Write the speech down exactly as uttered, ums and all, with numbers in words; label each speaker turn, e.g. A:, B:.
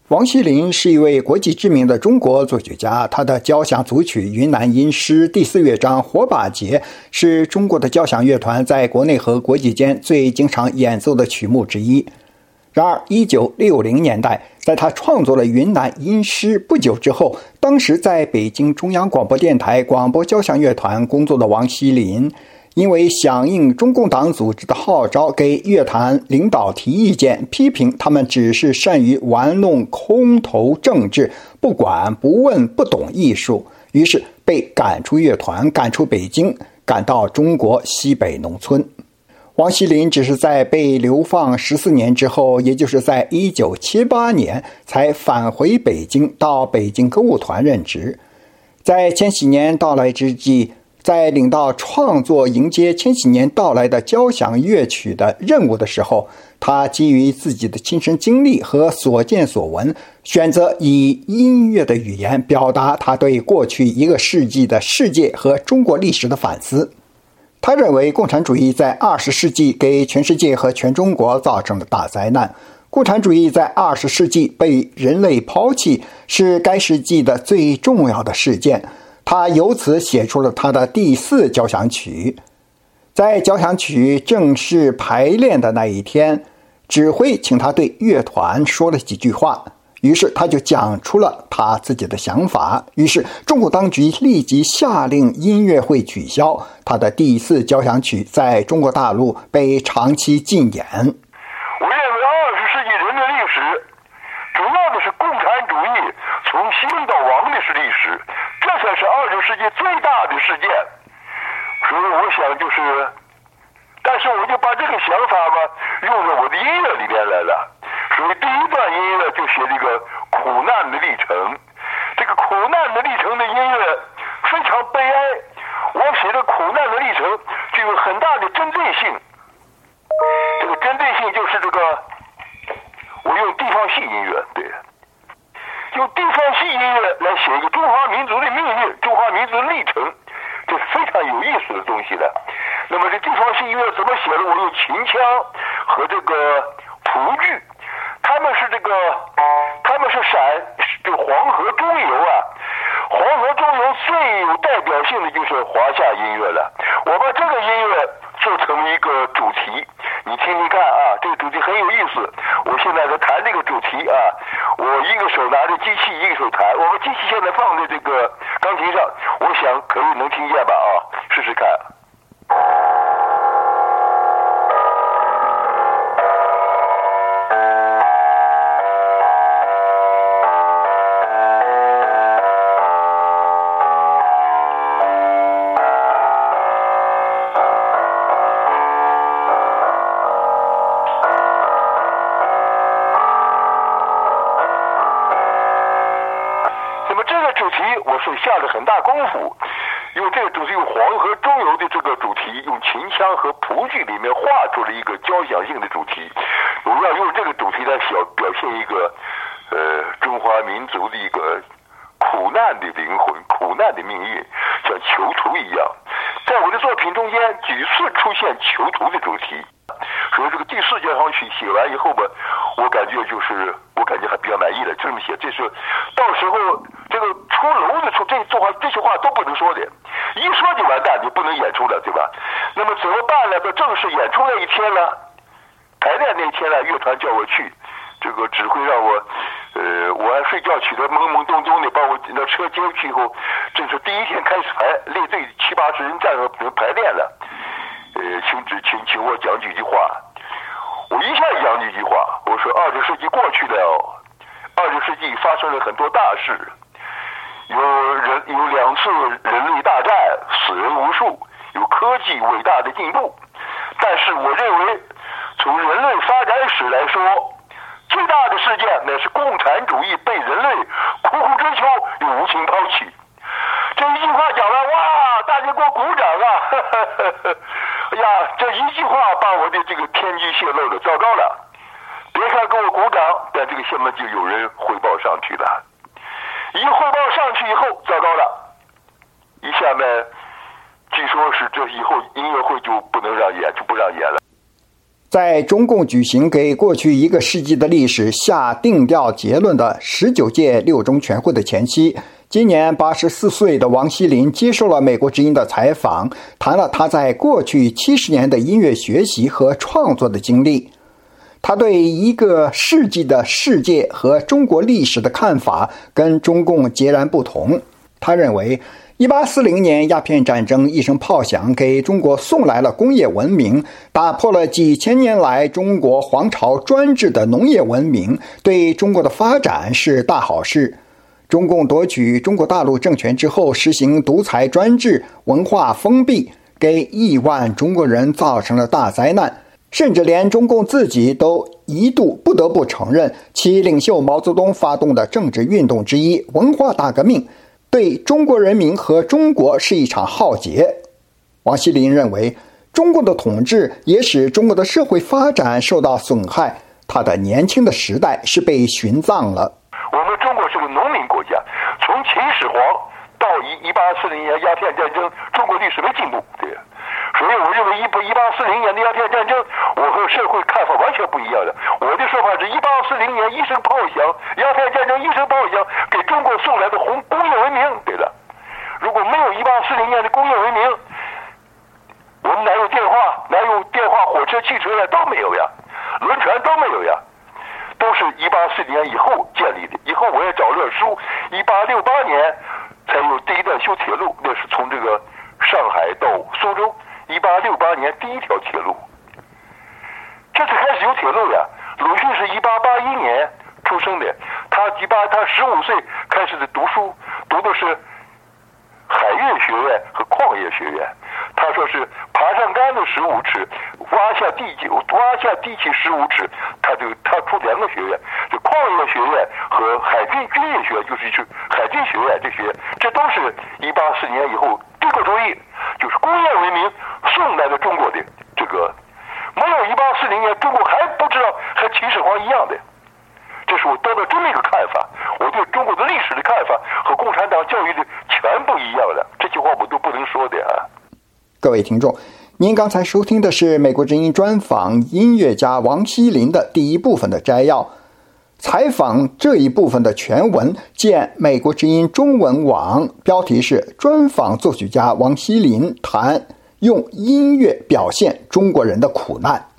A: 王锡林是一位国际知名的中国作曲家，他的交响组曲《云南音诗》第四乐章《火把节》是中国的交响乐团在国内和国际间最经常演奏的曲目之一。然而一九六零年代，在他创作了《云南音诗》不久之后，当时在北京中央广播电台广播交响乐团工作的王锡林，因为响应中共党组织的号召，给乐团领导提意见，批评他们只是善于玩弄空头政治，不管不问不懂艺术，于是被赶出乐团，赶出北京，赶到中国西北农村。王锡林只是在被流放十四年之后，也就是在一九七八年才返回北京，到北京歌舞团任职。在千禧年到来之际，在领到创作迎接千禧年到来的交响乐曲的任务的时候，他基于自己的亲身经历和所见所闻，选择以音乐的语言表达他对过去一个世纪的世界和中国历史的反思。他认为共产主义在二十世纪给全世界和全中国造成了大灾难，共产主义在二十世纪被人类抛弃，是该世纪的最重要的事件。他由此写出了他的第四交响曲。在交响曲正式排练的那一天，指挥请他对乐团说了几句话，于是他就讲出了他自己的想法。于是中国当局立即下令音乐会取消，他的第四交响曲在中国大陆被长期禁演。
B: 我认为二十世纪人类历史主要的是共产主义从兴到亡的是历史，这才是二十世纪最大的事件。所以我想就是，但是我就把这个想法吧用在我的音乐里边来了。所以第一段音乐就写这个苦难的历程，这个苦难的历程的音乐非常悲哀。我写的苦难的历程具有很大的针对性，这个针对性就是这个，我用地方戏音乐，对，用地方戏音乐来写一个中华民族的命运、中华民族的历程，这是非常有意思的东西的。那么这地方戏音乐怎么写的？我用秦腔和这个蒲剧。他们是这个，他们是陕这个黄河中游啊，黄河中游最有代表性的就是华夏音乐了。我把这个音乐做成一个主题，你听听看啊，这个主题很有意思。我现在在弹这个主题啊，我一个手拿着机器，一个手弹。我们机器现在放在这个钢琴上，我想可以能听见吧啊，试试看。我是下了很大功夫，用这个主题，用黄河中游的这个主题，用秦腔和蒲剧里面画出了一个交响性的主题。我要用这个主题来表表现一个，呃，中华民族的一个苦难的灵魂、苦难的命运，像囚徒一样。在我的作品中间几次出现囚徒的主题，所以这个第四交响曲写完以后吧，我感觉就是我感觉还比较满意了。这么写，这是到时候这个出楼的出这这话这些话都不能说的，一说就完蛋，你不能演出了，对吧？那么怎么办呢？到正式演出那一天呢，排练那一天呢，乐团叫我去，这个指挥让我，呃，我还睡觉起来懵懵懂懂的，把我那车接回去以后，这是第一天开始排，列队七八十人站着排练了，呃，请指请请我讲几句话，我一下讲几句话，我说二十世纪过去了，二十世纪发生了很多大事。有人有两次人类大战，死人无数，有科技伟大的进步，但是我认为从人类发展史来说，最大的事件乃是共产主义被人类苦苦追求又无情抛弃。这一句话讲完，哇，大家给我鼓掌啊！呵呵呵呵哎呀，这一句话把我的这个天机泄露了，糟糕了！别看给我鼓掌，但这个下面就有人汇报上去了。一汇报上去以后，糟糕了！一下面据说是这以后音乐会就不能让演，就不让演了。
A: 在中共举行给过去一个世纪的历史下定调结论的十九届六中全会的前夕，今年八十四岁的王锡林接受了美国之音的采访，谈了他在过去七十年的音乐学习和创作的经历。他对一个世纪的世界和中国历史的看法跟中共截然不同。他认为一八四零年鸦片战争一声炮响，给中国送来了工业文明，打破了几千年来中国皇朝专制的农业文明，对中国的发展是大好事。中共夺取中国大陆政权之后，实行独裁专制，文化封闭，给亿万中国人造成了大灾难。甚至连中共自己都一度不得不承认，其领袖毛泽东发动的政治运动之一文化大革命对中国人民和中国是一场浩劫。王锡林认为，中共的统治也使中国的社会发展受到损害，他的年轻的时代是被殉葬了。
B: 我们中国是个农民国家，从秦始皇到一八四零年鸦片战争，中国历史没进步，对。所以我认为一八四零年的鸦片战争，我和社会看法完全不一样的。我的说法是一八四零年一声炮响，鸦片战争一声炮响，给中国送来的红工业文明，对了。如果没有一八四零年的工业文明，我们哪有电话，哪有电话、火车、汽车呀，都没有呀，轮船都没有呀，都是一八四零年以后建立的。以后我也找了书，一八六八年才有第一段修铁路，那是从这个上海到苏州。一八六八年第一条铁路，这才开始有铁路呀。鲁迅是一八八一年出生的，他一八他十五岁开始的读书，读的是海运学院和矿业学院。他说是爬上杆子十五尺，挖下地基挖下地基十五尺，他就他出两个学院，这矿业学院和海军军业学院，就是是海军学院，这些这都是一八四年以后帝国主义，就是工业文明送来的中国的这个，没有一八四零年，中国还不知道和秦始皇一样的。这是我得到这么一个看法，我对中国的历史的看法和共产党教育的全不一样了。这句话我都不能说的啊。
A: 各位听众，您刚才收听的是美国之音专访音乐家王锡林的第一部分的摘要。采访这一部分的全文见美国之音中文网，标题是专访作曲家王锡林谈用音乐表现中国人的苦难。